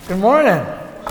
Good morning.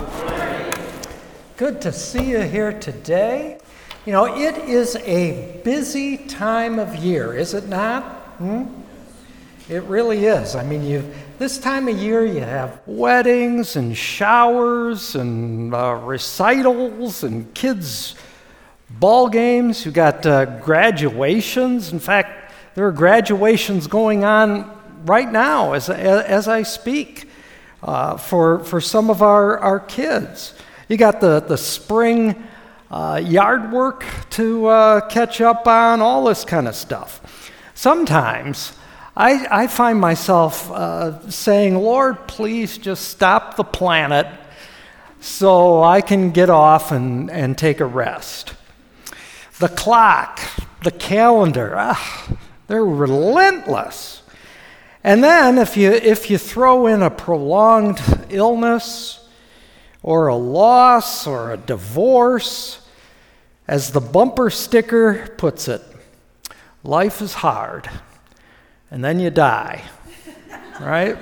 Good to see you here today. You know, it is a busy time of year, is it not? It really is. I mean, this time of year you have weddings and showers and recitals and kids' ball games. You got graduations. In fact, there are graduations going on right now as I speak for some of our kids. You got the spring yard work to catch up on, all this kind of stuff. Sometimes I find myself saying, Lord, please just stop the planet so I can get off and take a rest. The clock, the calendar, they're relentless. And then if you throw in a prolonged illness or a loss or a divorce, as the bumper sticker puts it, life is hard, and then you die, right?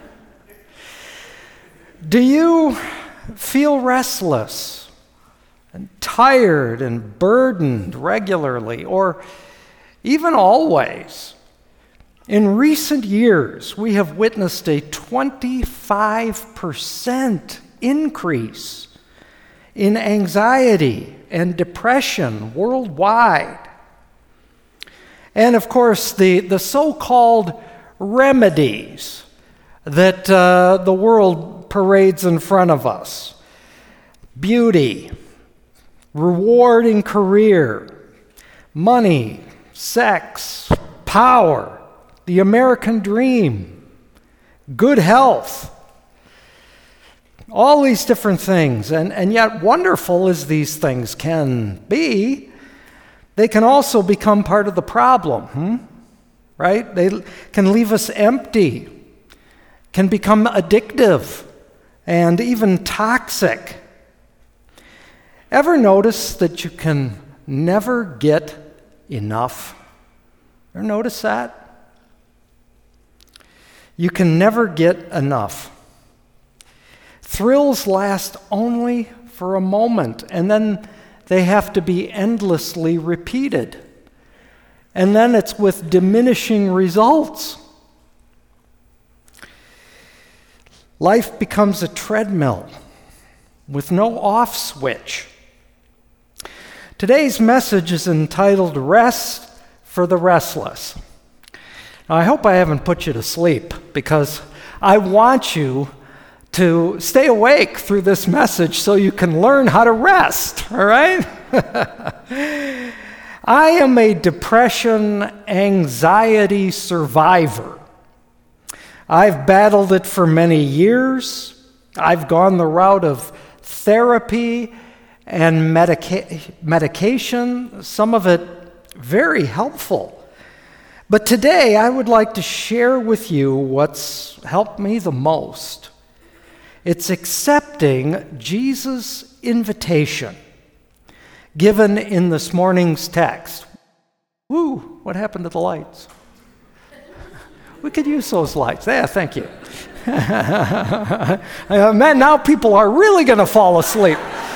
Do you feel restless and tired and burdened regularly, or even always? In recent years, we have witnessed a 25% increase in anxiety and depression worldwide. And of course, the so-called remedies that the world parades in front of us: beauty, rewarding career, money, sex, power, the American dream, good health, all these different things. And yet, wonderful as these things can be, they can also become part of the problem, right? They can leave us empty, can become addictive, and even toxic. Ever notice that you can never get enough? Ever notice that? You can never get enough. Thrills last only for a moment, and then they have to be endlessly repeated. And then it's with diminishing results. Life becomes a treadmill with no off switch. Today's message is entitled Rest for the Restless. Now, I hope I haven't put you to sleep, because I want you to stay awake through this message so you can learn how to rest, all right? I am a depression, anxiety survivor. I've battled it for many years. I've gone the route of therapy and medication, some of it very helpful. But today I would like to share with you what's helped me the most. It's accepting Jesus' invitation given in this morning's text. Woo, what happened to the lights? We could use those lights. Yeah, thank you. Man, now people are really going to fall asleep.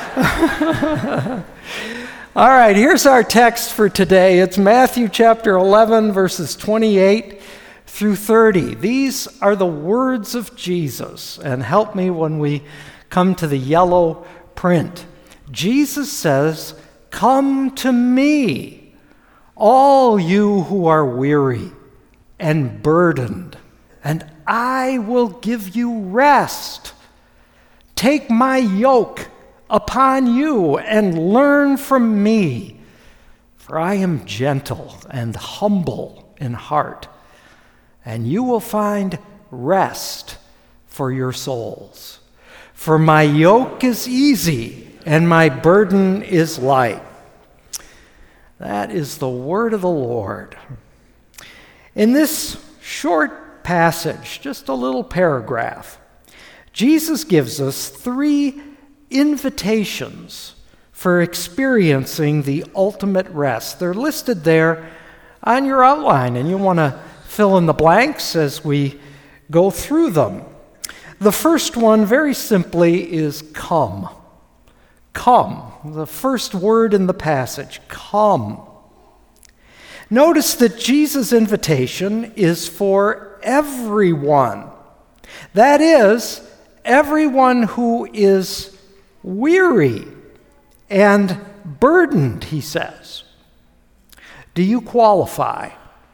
All right, here's our text for today. It's Matthew chapter 11, verses 28 through 30. These are the words of Jesus, and help me when we come to the yellow print. Jesus says, "Come to me, all you who are weary and burdened, and I will give you rest. Take my yoke upon you and learn from me, for I am gentle and humble in heart, and you will find rest for your souls. For my yoke is easy and my burden is light." That is the word of the Lord. In this short passage, just a little paragraph, Jesus gives us 3 invitations for experiencing the ultimate rest. They're listed there on your outline, and you want to fill in the blanks as we go through them. The first one, very simply, is come. Come, the first word in the passage, come. Notice that Jesus' invitation is for everyone. That is, everyone who is weary and burdened, he says. Do you qualify?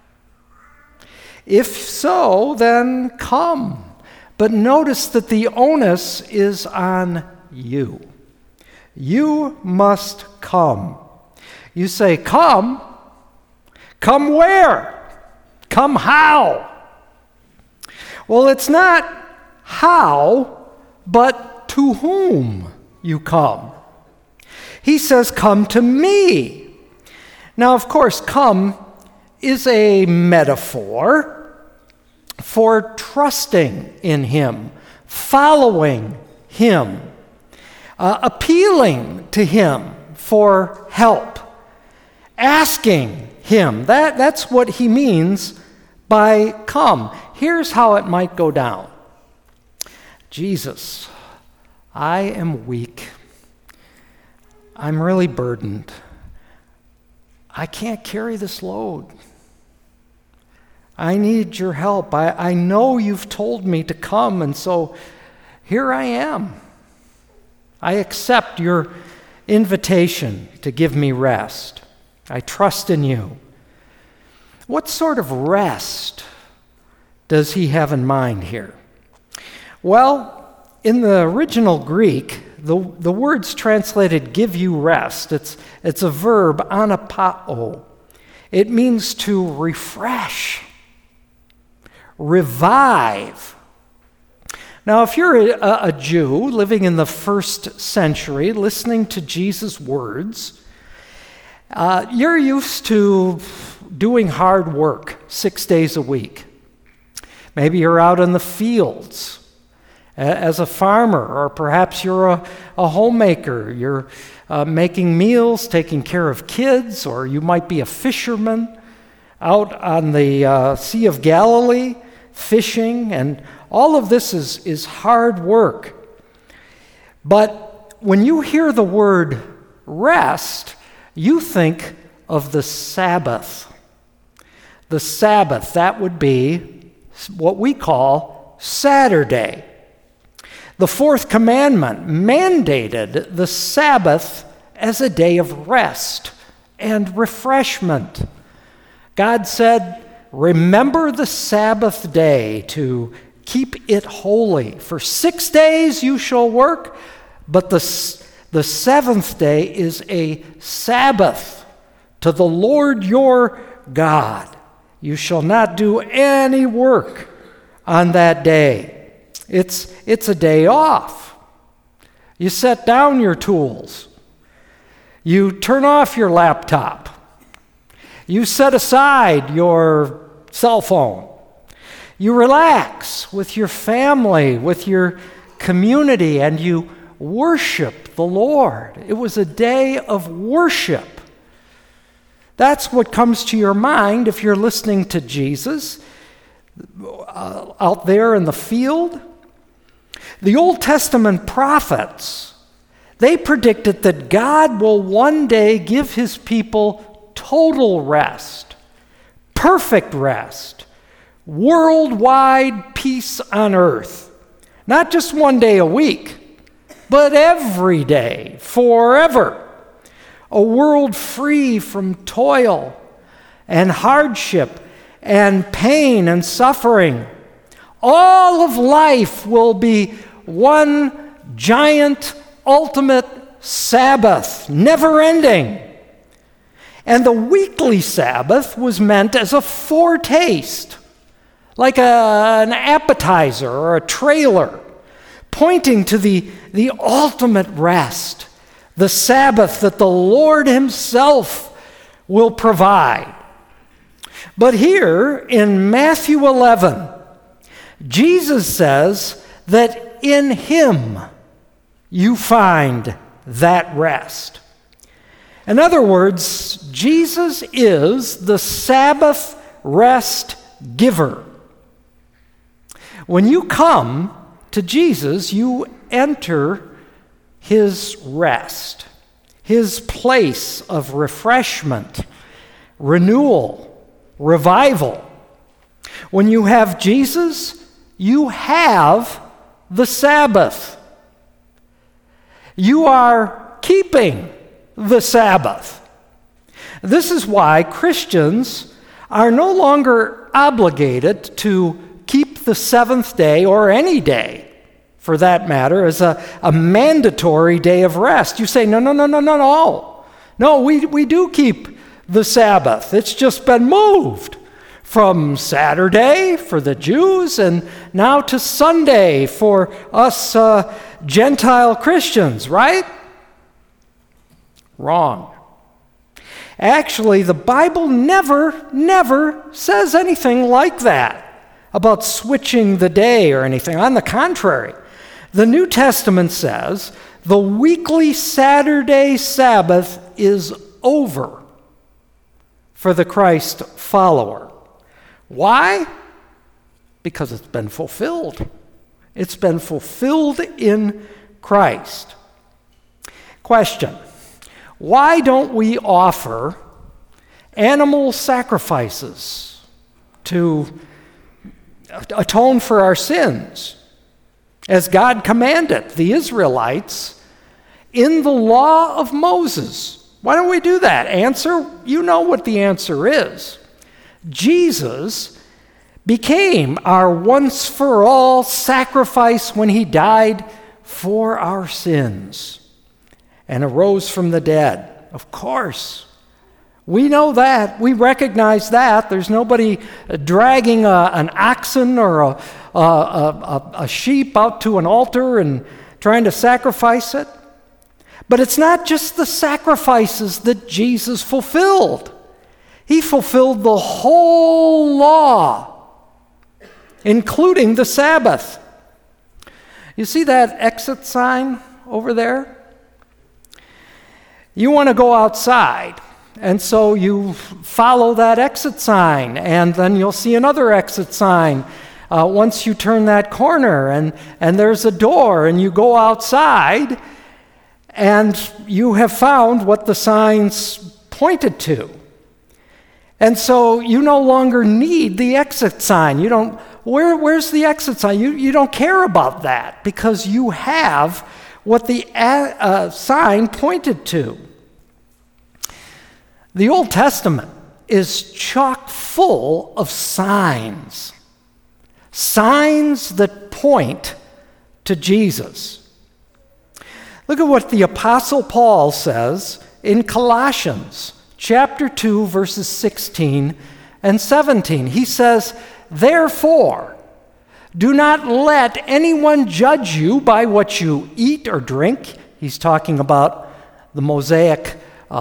If so, then come. But notice that the onus is on you. You must come. You say, come? Come where? Come how? Well, it's not how, but to whom you come. He says, come to me. Now, of course, come is a metaphor for trusting in him, following him, appealing to him for help, asking him. That's what he means by come. Here's how it might go down. Jesus, I am weak. I'm really burdened. I can't carry this load. I need your help. I know you've told me to come, and so here I am. I accept your invitation to give me rest. I trust in you. What sort of rest does he have in mind here? Well, in the original Greek, the word's translated give you rest. It's a verb, anapao. It means to refresh, revive. Now, if you're a Jew living in the first century, listening to Jesus' words, you're used to doing hard work 6 days a week. Maybe you're out in the fields as a farmer, or perhaps you're a homemaker. You're making meals, taking care of kids, or you might be a fisherman out on the Sea of Galilee, fishing, and all of this is hard work. But when you hear the word rest, you think of the Sabbath. The Sabbath, that would be what we call Saturday. The fourth commandment mandated the Sabbath as a day of rest and refreshment. God said, remember the Sabbath day to keep it holy. For 6 days you shall work, but the seventh day is a Sabbath to the Lord your God. You shall not do any work on that day. It's a day off. You set down your tools. You turn off your laptop. You set aside your cell phone. You relax with your family, with your community, and you worship the Lord. It was a day of worship. That's what comes to your mind if you're listening to Jesus out there in the field. The Old Testament prophets, they predicted that God will one day give his people total rest, perfect rest, worldwide peace on earth. Not just one day a week, but every day, forever. A world free from toil and hardship and pain and suffering. All of life will be one giant, ultimate Sabbath, never ending. And the weekly Sabbath was meant as a foretaste, like an appetizer or a trailer, pointing to the ultimate rest, the Sabbath that the Lord himself will provide. But here in Matthew 11, Jesus says that in him you find that rest. In other words, Jesus is the Sabbath rest giver. When you come, to Jesus, you enter his rest, his place of refreshment, renewal, revival. When you have Jesus, you have the Sabbath. You are keeping the Sabbath. This is why Christians are no longer obligated to keep the seventh day, or any day for that matter, as a mandatory day of rest. You say, no. No, we do keep the Sabbath. It's just been moved from Saturday for the Jews and now to Sunday for us Gentile Christians, right? Wrong. Actually, the Bible never says anything like that about switching the day or anything. On the contrary, the New Testament says the weekly Saturday Sabbath is over for the Christ follower. Why? Because it's been fulfilled. It's been fulfilled in Christ. Question: why don't we offer animal sacrifices to atone for our sins, as God commanded the Israelites in the law of Moses? Why don't we do that? Answer: you know what the answer is. Jesus became our once-for-all sacrifice when he died for our sins and arose from the dead. Of course. We know that. We recognize that. There's nobody dragging an oxen or a sheep out to an altar and trying to sacrifice it. But it's not just the sacrifices that Jesus fulfilled. He fulfilled the whole law, including the Sabbath. You see that exit sign over there? You want to go outside, and so you follow that exit sign, and then you'll see another exit sign once you turn that corner, and there's a door, and you go outside, and you have found what the signs pointed to. And so you no longer need the exit sign. You don't, where's the exit sign? You don't care about that because you have what the sign pointed to. The Old Testament is chock full of signs. Signs that point to Jesus. Look at what the Apostle Paul says in Colossians chapter 2, verses 16 and 17. He says, "Therefore, do not let anyone judge you by what you eat or drink." He's talking about the Mosaic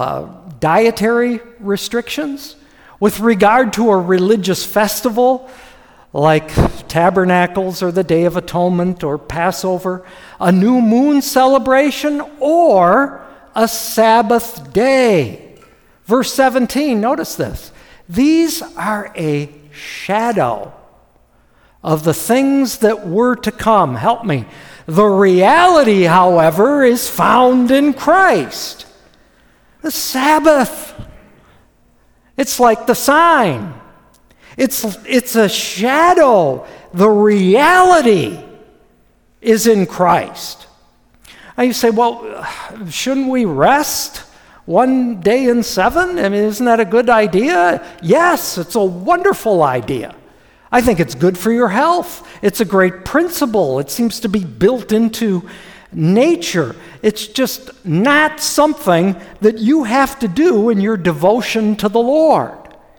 dietary restrictions. With regard to a religious festival, like Tabernacles or the Day of Atonement or Passover, a new moon celebration, or a Sabbath day. Verse 17, notice this. These are a shadow of the things that were to come. Help me. The reality, however, is found in Christ. The Sabbath. It's like the sign. It's a shadow. The reality is in Christ. And you say, well, shouldn't we rest one day in 7? I mean, isn't that a good idea? Yes, it's a wonderful idea. I think it's good for your health. It's a great principle. It seems to be built into nature. It's just not something that you have to do in your devotion to the Lord.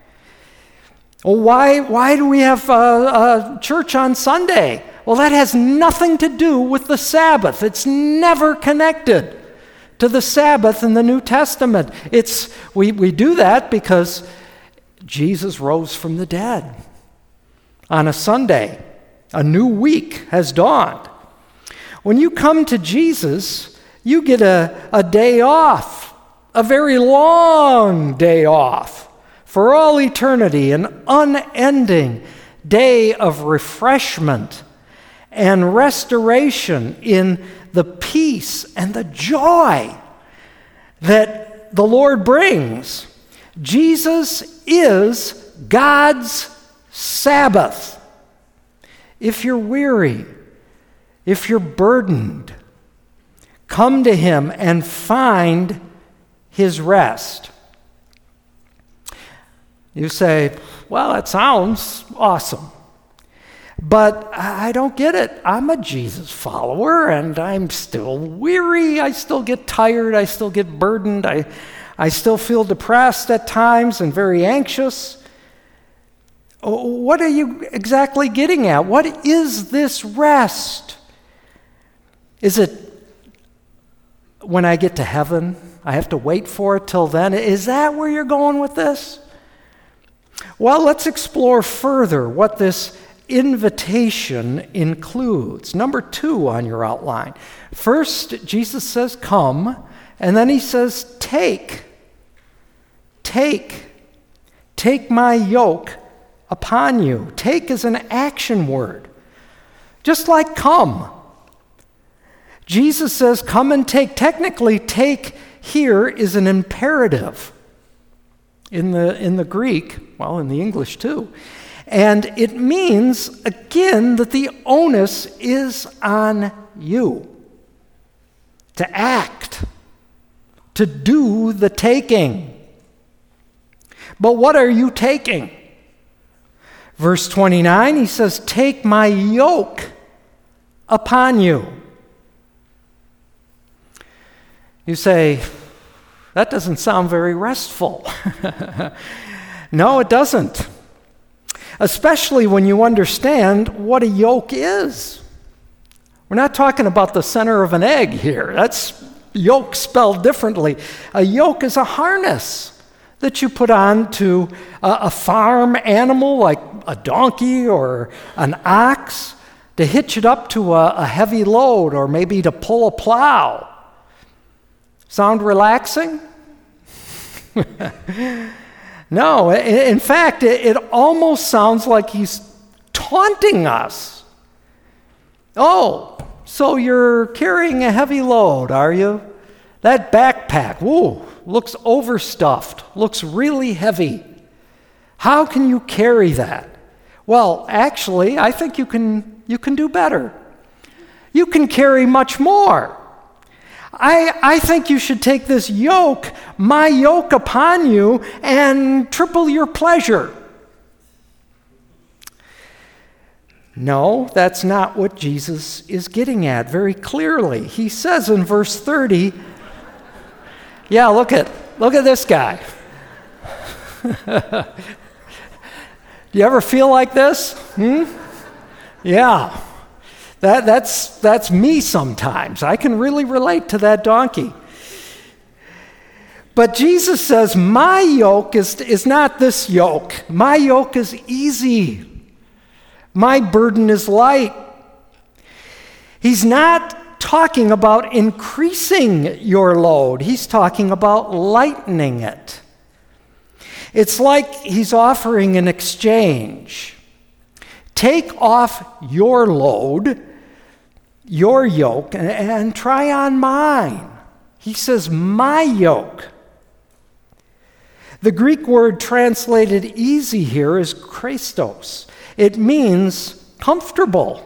Well, why do we have church on Sunday? Well, that has nothing to do with the Sabbath. It's never connected to the Sabbath in the New Testament. We do that because Jesus rose from the dead on a Sunday. A new week has dawned. When you come to Jesus, you get a day off, a very long day off, for all eternity, an unending day of refreshment and restoration in the peace and the joy that the Lord brings. Jesus is God's Sabbath. If you're weary, if you're burdened, come to Him and find His rest. You say, well, that sounds awesome, but I don't get it. I'm a Jesus follower, and I'm still weary. I still get tired. I still get burdened. I still feel depressed at times and very anxious. What are you exactly getting at? What is this rest? Is it when I get to heaven, I have to wait for it till then? Is that where you're going with this? Well, let's explore further what this invitation includes. Number 2 on your outline. First, Jesus says, come, and then He says, take my yoke upon you. Take is an action word, just like come. Jesus says, come and take. Technically, take here is an imperative in the Greek, well, in the English too. And it means, again, that the onus is on you to act, to do the taking. But what are you taking? Verse 29, He says, take my yoke upon you. You say, that doesn't sound very restful. No, it doesn't. Especially when you understand what a yoke is. We're not talking about the center of an egg here. That's yoke spelled differently. A yoke is a harness that you put on to a farm animal like a donkey or an ox to hitch it up to a heavy load or maybe to pull a plow. Sound relaxing? No, in fact, it almost sounds like He's taunting us. Oh, so you're carrying a heavy load, are you? That backpack, whoa, looks overstuffed, looks really heavy. How can you carry that? Well, actually, I think you can do better. You can carry much more. I think you should take this yoke, my yoke upon you, and triple your pleasure. No, that's not what Jesus is getting at very clearly. He says in verse 30, yeah, look at this guy. Do you ever feel like this? Yeah. That's me sometimes. I can really relate to that donkey. But Jesus says, my yoke is not this yoke. My yoke is easy. My burden is light. He's not talking about increasing your load. He's talking about lightening it. It's like He's offering an exchange. Take off your load, your yoke, and try on mine. He says, my yoke. The Greek word translated easy here is Christos. It means comfortable.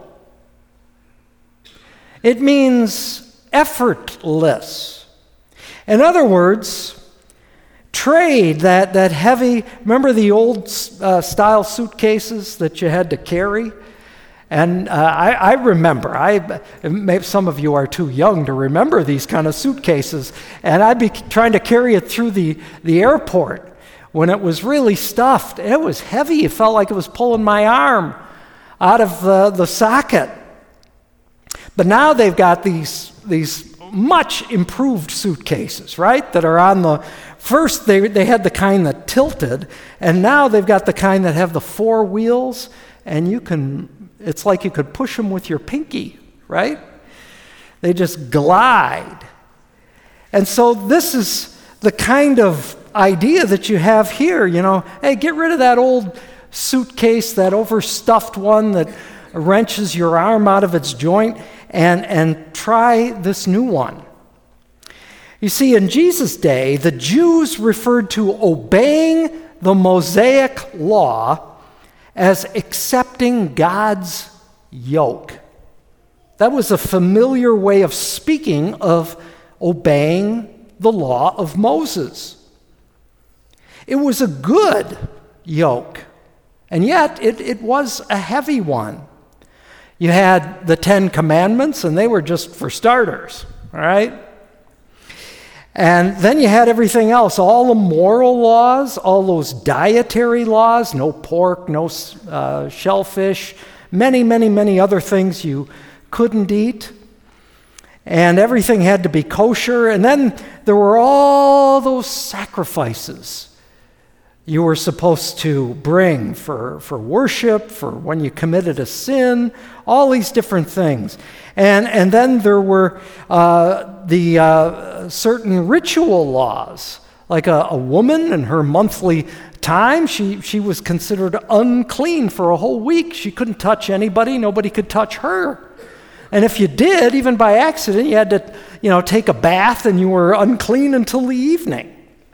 It means effortless. In other words, trade that heavy, remember the old style suitcases that you had to carry? And I remember, maybe some of you are too young to remember these kind of suitcases, and I'd be trying to carry it through the airport when it was really stuffed. It was heavy. It felt like it was pulling my arm out of the socket. But now they've got these much improved suitcases, right, that are on the, first they had the kind that tilted, and now they've got the kind that have the 4 wheels, and it's like you could push them with your pinky, right? They just glide. And so this is the kind of idea that you have here, hey, get rid of that old suitcase, that overstuffed one that wrenches your arm out of its joint, and try this new one. You see, in Jesus' day, the Jews referred to obeying the Mosaic law as accepting God's yoke. That was a familiar way of speaking of obeying the law of Moses. It was a good yoke, and yet it was a heavy one. You had the 10 Commandments, and they were just for starters, all right? And then you had everything else, all the moral laws, all those dietary laws, no pork, no shellfish, many, many, many other things you couldn't eat. And everything had to be kosher. And then there were all those sacrifices you were supposed to bring for worship, for when you committed a sin, all these different things. And then there were the certain ritual laws, like a woman in her monthly time, she was considered unclean for a whole week. She couldn't touch anybody, nobody could touch her. And if you did, even by accident, you had to, take a bath, and you were unclean until the evening.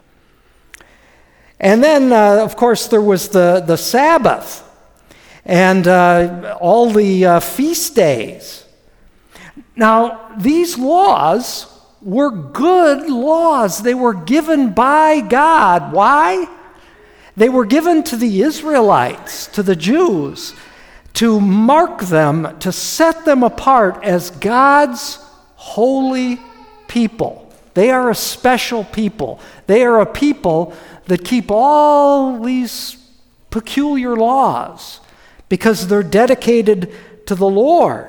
And then, of course, there was the Sabbath and all the feast days. Now, these laws were good laws. They were given by God. Why? They were given to the Israelites, to the Jews, to mark them, to set them apart as God's holy people. They are a special people. They are a people that keep all these peculiar laws because they're dedicated to the Lord.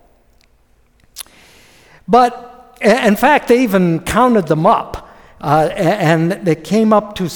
But, in fact, they even counted them up, and they came up to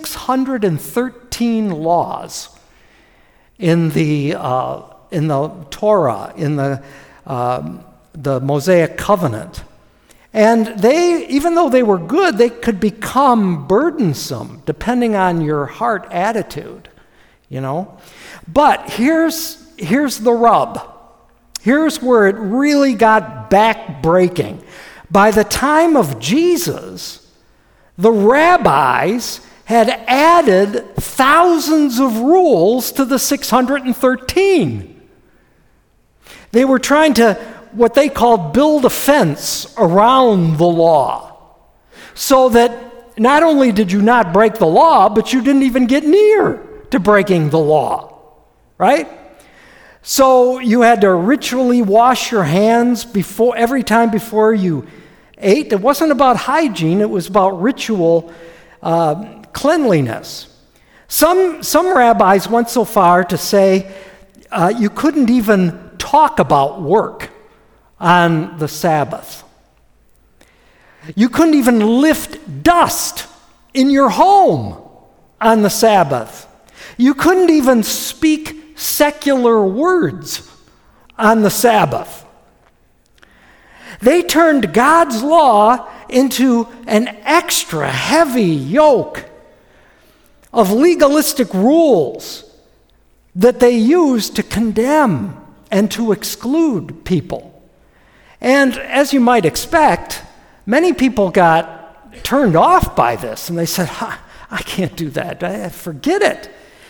613 laws in the Torah, in the Mosaic covenant. And they, even though they were good, they could become burdensome depending on your heart attitude, But here's the rub. Here's where it really got back-breaking. By the time of Jesus, the rabbis had added thousands of rules to the 613. They were trying to, what they called, build a fence around the law, so that not only did you not break the law, but you didn't even get near to breaking the law, right? So you had to ritually wash your hands every time before you ate. It wasn't about hygiene, it was about ritual cleanliness. Some rabbis went so far to say you couldn't even talk about work on the Sabbath. You couldn't even lift dust in your home on the Sabbath. You couldn't even speak secular words on the Sabbath. They turned God's law into an extra heavy yoke of legalistic rules that they used to condemn and to exclude people. And as you might expect, many people got turned off by this, and they said, I can't do that. Forget it.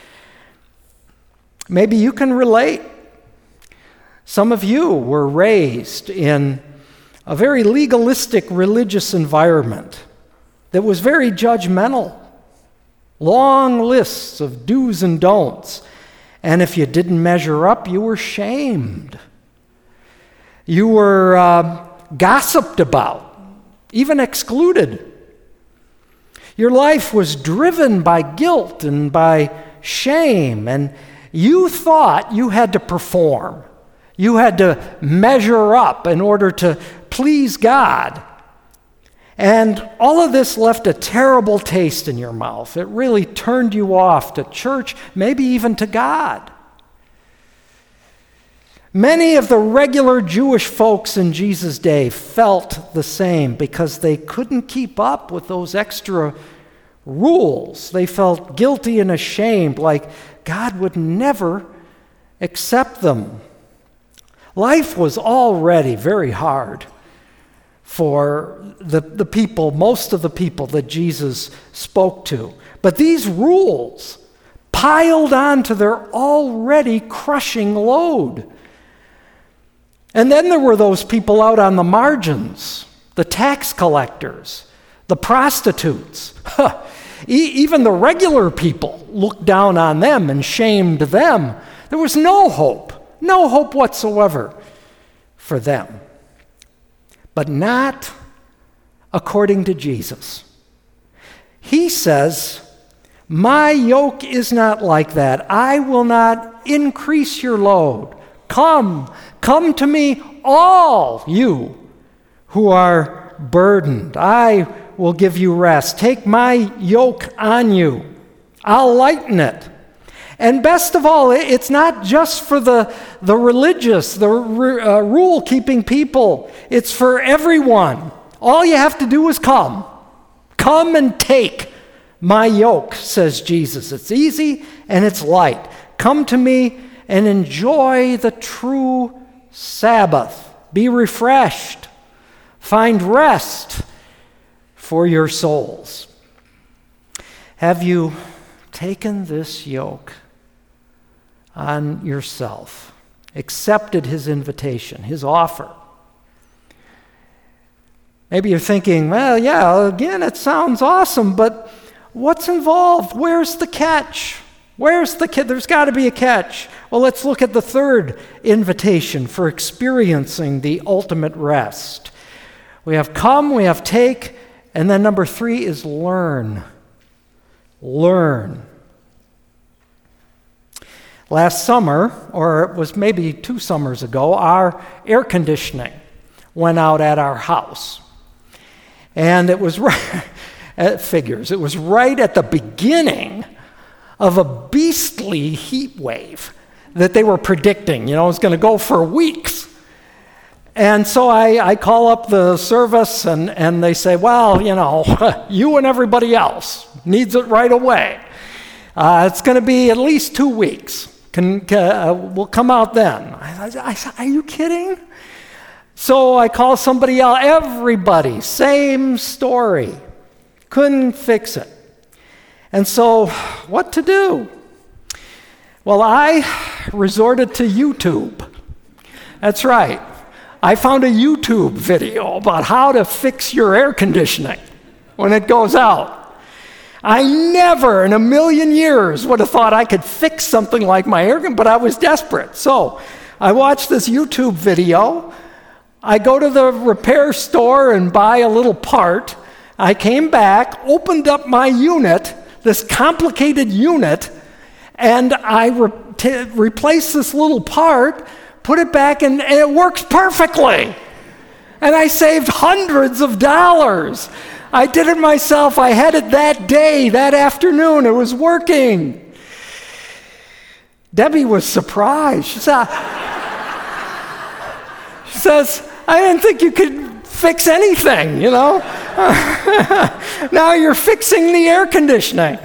Maybe you can relate. Some of you were raised in a very legalistic religious environment that was very judgmental. Long lists of do's and don'ts. And if you didn't measure up, you were shamed. You were gossiped about, even excluded. Your life was driven by guilt and by shame, and you thought you had to perform. You had to measure up in order to please God. And all of this left a terrible taste in your mouth. It really turned you off to church, maybe even to God. Many of the regular Jewish folks in Jesus' day felt the same because they couldn't keep up with those extra rules. They felt guilty and ashamed, like God would never accept them. Life was already very hard for the people, most of the people that Jesus spoke to. But these rules piled onto their already crushing load. And then there were those people out on the margins, the tax collectors, the prostitutes. Even the regular people looked down on them and shamed them. There was no hope whatsoever for them. But not according to Jesus. He says, my yoke is not like that. I will not increase your load. Come to me, all you who are burdened. I will give you rest. Take my yoke on you. I'll lighten it. And best of all, it's not just for the religious, the rule-keeping people. It's for everyone. All you have to do is come. Come and take my yoke, says Jesus. It's easy and it's light. Come to me and enjoy the true Sabbath. Be refreshed. Find rest for your souls. Have you taken this yoke on yourself, accepted his invitation, his offer? Maybe you're thinking, well, yeah, again, it sounds awesome, but what's involved? Where's the catch? There's got to be a catch. Well, let's look at the third invitation for experiencing the ultimate rest. We have come, we have take, and then number 3 is learn. Learn. Last summer, or it was maybe 2 summers ago, our air conditioning went out at our house. And it was right, it was right at the beginning of a beastly heat wave that they were predicting. It was going to go for weeks. And so I call up the service and they say, well, you and everybody else needs it right away. It's going to be at least 2 weeks. We'll come out then. I said, are you kidding? So I call somebody else. Everybody, same story. Couldn't fix it. And so what to do? Well, I resorted to YouTube. That's right. I found a YouTube video about how to fix your air conditioning when it goes out. I never in a million years would have thought I could fix something like my air conditioning, but I was desperate. So I watched this YouTube video. I go to the repair store and buy a little part. I came back, opened up my unit, this complicated unit, and I replaced this little part, put it back, and it works perfectly. And I saved hundreds of dollars. I did it myself. I had it that day, that afternoon. It was working. Debbie was surprised. She says, I didn't think you could fix anything, Now you're fixing the air conditioning.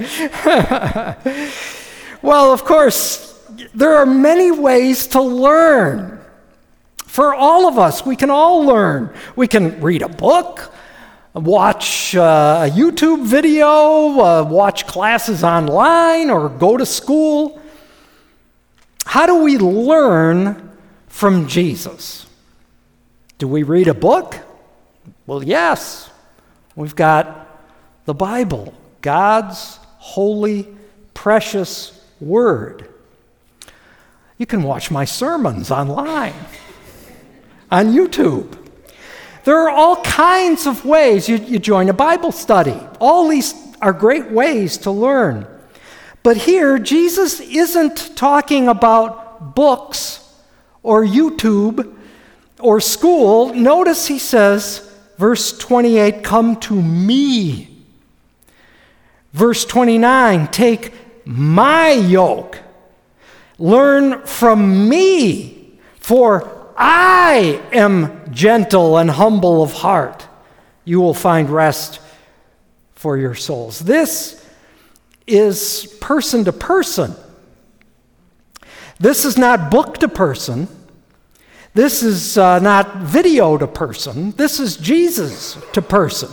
Well, of course, there are many ways to learn. For all of us, we can all learn. We can read a book, watch a YouTube video, watch classes online, or go to school. How do we learn from Jesus? Do we read a book? Well, yes. We've got the Bible, God's holy, precious Word. You can watch my sermons online, on YouTube. There are all kinds of ways. You join a Bible study. All these are great ways to learn. But here, Jesus isn't talking about books or YouTube or school. Notice he says, verse 28, come to me. Verse 29, take my yoke. Learn from me, for I am gentle and humble of heart. You will find rest for your souls. This is person to person. This is not book to person. This is not video to person. This is Jesus to person.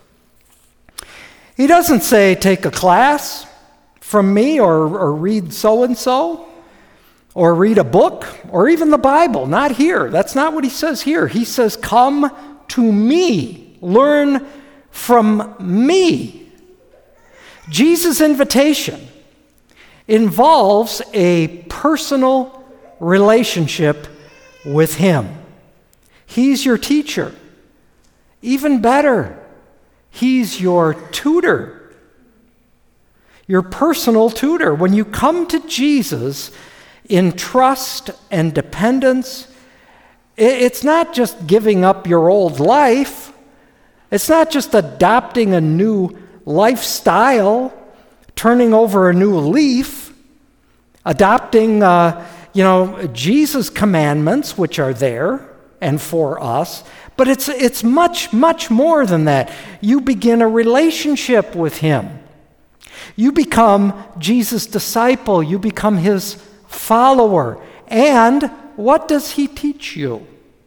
He doesn't say, take a class from me or read so-and-so or read a book or even the Bible. Not here. That's not what he says here. He says, come to me. Learn from me. Jesus' invitation involves a personal relationship with him. He's your teacher. Even better, he's your tutor, your personal tutor. When you come to Jesus in trust and dependence, it's not just giving up your old life. It's not just adopting a new lifestyle, turning over a new leaf, adopting Jesus' commandments, which are there and for us, but it's much, much more than that. You begin a relationship with him. You become Jesus' disciple. You become his follower. And what does he teach you?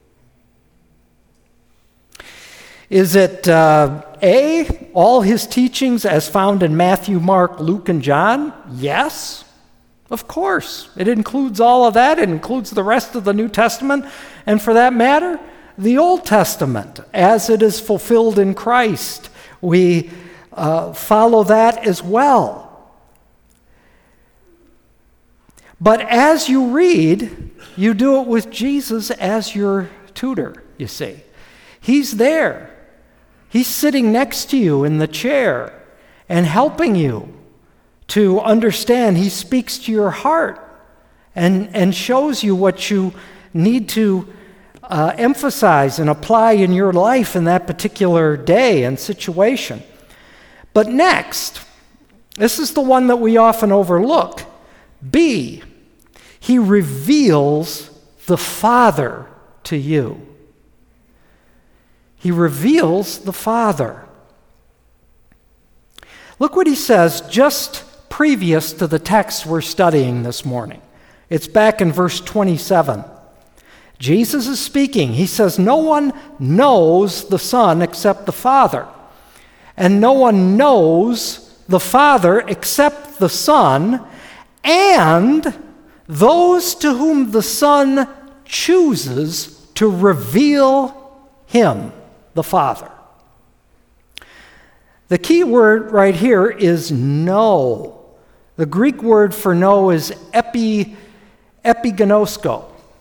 Is it all his teachings as found in Matthew, Mark, Luke, and John? Yes. Of course, it includes all of that. It includes the rest of the New Testament, and for that matter, the Old Testament, as it is fulfilled in Christ. We follow that as well. But as you read, you do it with Jesus as your tutor, you see. He's there. He's sitting next to you in the chair and helping you to understand. He speaks to your heart and shows you what you need to emphasize and apply in your life in that particular day and situation. But next, this is the one that we often overlook. B, he reveals the Father to you. He reveals the Father. Look what he says just previous to the text we're studying this morning. It's back in verse 27. Jesus is speaking. He says, no one knows the Son except the Father, and no one knows the Father except the Son, and those to whom the Son chooses to reveal him, the Father. The key word right here is know. The Greek word for know is epigenosko.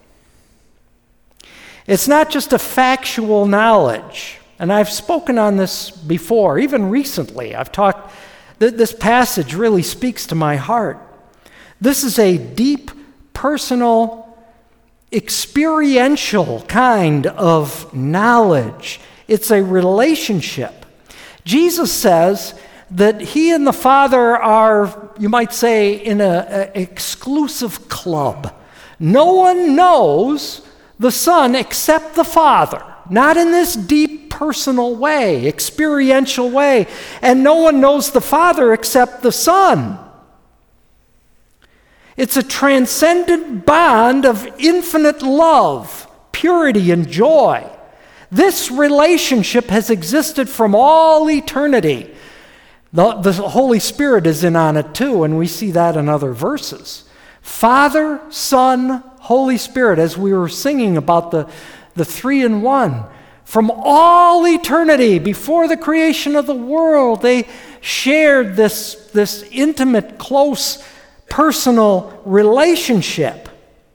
It's not just a factual knowledge. And I've spoken on this before, even recently. I've talked, this passage really speaks to my heart. This is a deep, personal, experiential kind of knowledge. It's a relationship. Jesus says that he and the Father are, you might say, in an exclusive club. No one knows the Son except the Father, not in this deep personal way, experiential way, and no one knows the Father except the Son. It's a transcendent bond of infinite love, purity, and joy. This relationship has existed from all eternity. The Holy Spirit is in on it too, and we see that in other verses. Father, Son, Holy Spirit, as we were singing about the three in one. From all eternity, before the creation of the world, they shared this intimate, close, personal relationship.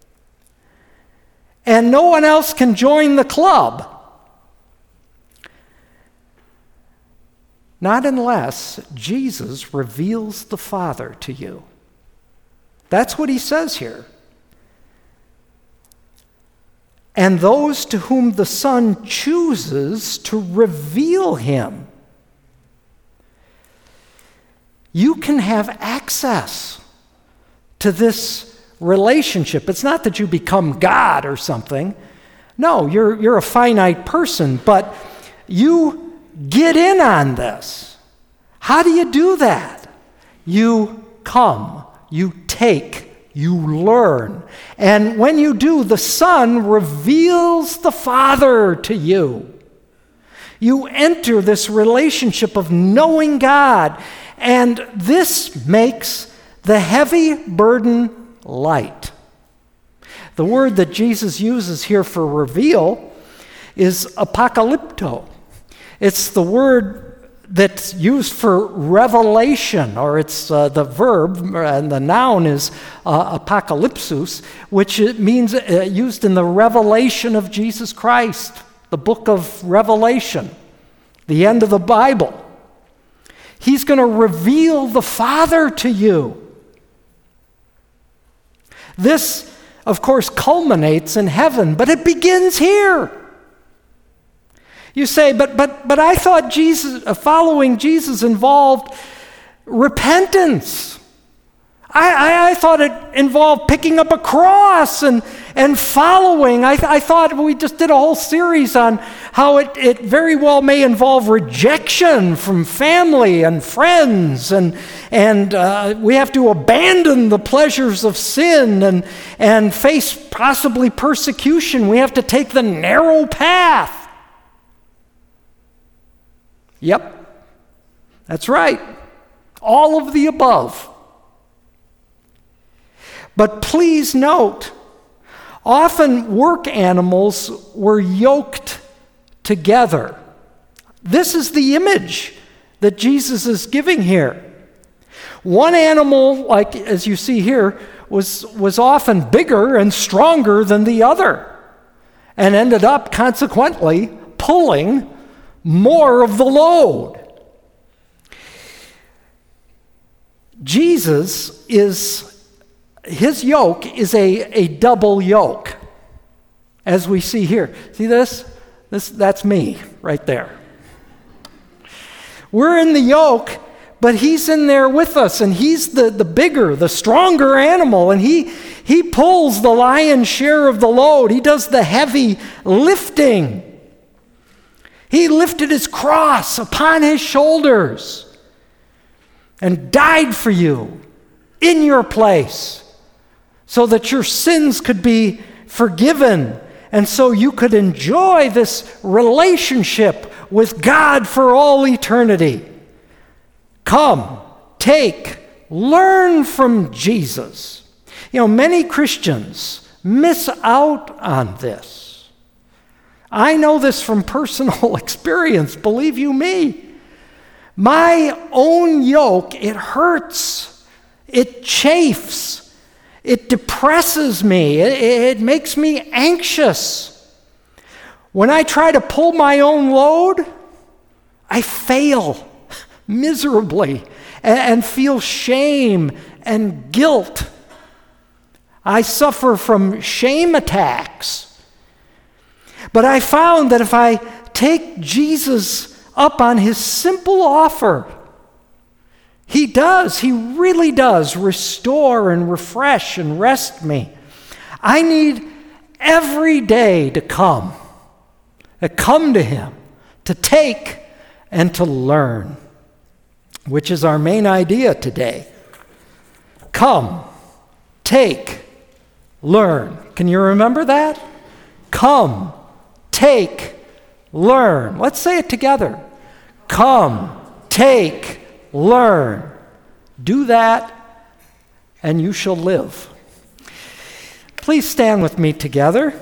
And no one else can join the club. Not unless Jesus reveals the Father to you. That's what he says here. And those to whom the Son chooses to reveal him. You can have access to this relationship. It's not that you become God or something. No, you're a finite person, but you get in on this. How do you do that? You come, you take you learn. And when you do, the Son reveals the Father to you. You enter this relationship of knowing God, and this makes the heavy burden light. The word that Jesus uses here for reveal is apocalypto. It's the word that's used for revelation, or it's the verb, and the noun is apocalypsus, which it means used in the revelation of Jesus Christ, the book of Revelation, the end of the Bible. He's going to reveal the Father to you. This, of course, culminates in heaven, but it begins here. You say, but I thought following Jesus involved repentance. I thought it involved picking up a cross and following. I thought we just did a whole series on how it very well may involve rejection from family and friends, and we have to abandon the pleasures of sin and face possibly persecution. We have to take the narrow path. Yep, that's right. All of the above. But please note, often work animals were yoked together. This is the image that Jesus is giving here. One animal, like as you see here, was often bigger and stronger than the other, and ended up consequently pulling more of the load. His yoke is a double yoke, as we see here. See this? That's me right there. We're in the yoke, but he's in there with us, and he's the bigger, the stronger animal, and he pulls the lion's share of the load. He does the heavy lifting. He lifted his cross upon his shoulders and died for you in your place so that your sins could be forgiven and so you could enjoy this relationship with God for all eternity. Come, take, learn from Jesus. You know, many Christians miss out on this. I know this from personal experience, believe you me. My own yoke, it hurts, it chafes, it depresses me, it makes me anxious. When I try to pull my own load, I fail miserably and feel shame and guilt. I suffer from shame attacks. But I found that if I take Jesus up on his simple offer, he really does restore and refresh and rest me. I need every day to come to him, to take and to learn, which is our main idea today. Come, take, learn. Can you remember that? Come, take, learn. Let's say it together. Come, take, learn. Do that, and you shall live. Please stand with me together,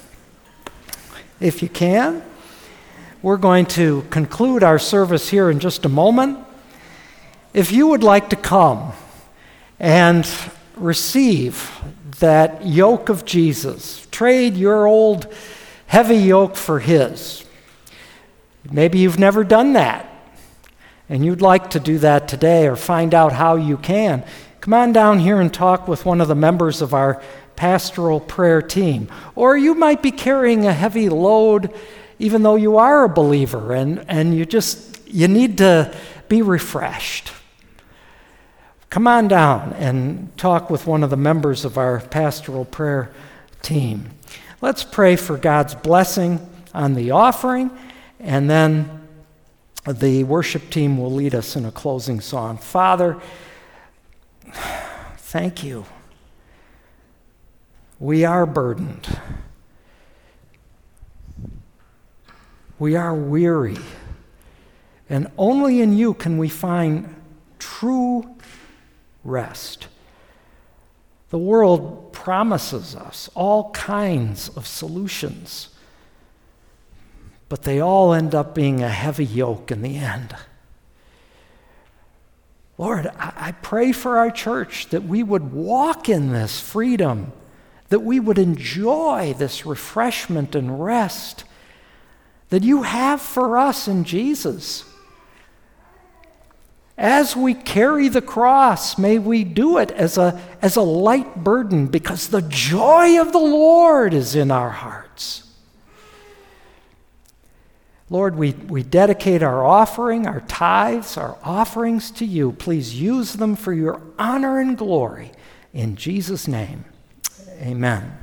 if you can. We're going to conclude our service here in just a moment. If you would like to come and receive that yoke of Jesus, trade your old heavy yoke for his. Maybe you've never done that, and you'd like to do that today or find out how you can. Come on down here and talk with one of the members of our pastoral prayer team. Or you might be carrying a heavy load even though you are a believer, and you need to be refreshed. Come on down and talk with one of the members of our pastoral prayer team. Let's pray for God's blessing on the offering, and then the worship team will lead us in a closing song. Father, thank you We are burdened. We are weary. And only in you can we find true rest. The world promises us all kinds of solutions, but they all end up being a heavy yoke in the end. Lord, I pray for our church that we would walk in this freedom, that we would enjoy this refreshment and rest that you have for us in Jesus. As we carry the cross, may we do it as a light burden, because the joy of the Lord is in our hearts. Lord, we dedicate our offering, our tithes, our offerings to you. Please use them for your honor and glory. In Jesus' name, amen.